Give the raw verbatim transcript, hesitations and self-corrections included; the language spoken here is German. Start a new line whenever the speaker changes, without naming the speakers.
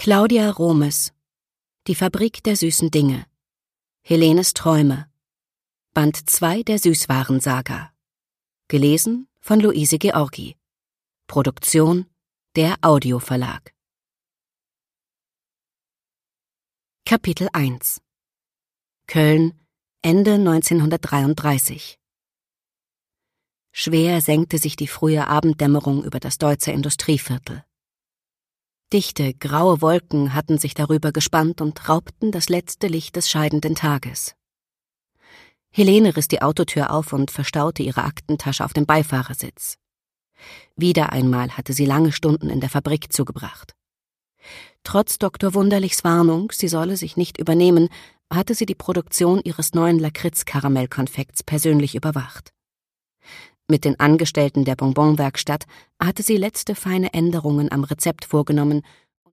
Claudia Romes. Die Fabrik der süßen Dinge. Helenes Träume. Band zwei der Süßwarensaga. Gelesen von Luise Georgi. Produktion der Audioverlag. Kapitel eins. Köln, Ende neunzehnhundertdreiunddreißig. Schwer senkte sich die frühe Abenddämmerung über das Deutzer Industrieviertel. Dichte, graue Wolken hatten sich darüber gespannt und raubten das letzte Licht des scheidenden Tages. Helene riss die Autotür auf und verstaute ihre Aktentasche auf dem Beifahrersitz. Wieder einmal hatte sie lange Stunden in der Fabrik zugebracht. Trotz Doktor Wunderlichs Warnung, sie solle sich nicht übernehmen, hatte sie die Produktion ihres neuen Lakritz-Karamellkonfekts persönlich überwacht. Mit den Angestellten der Bonbonwerkstatt hatte sie letzte feine Änderungen am Rezept vorgenommen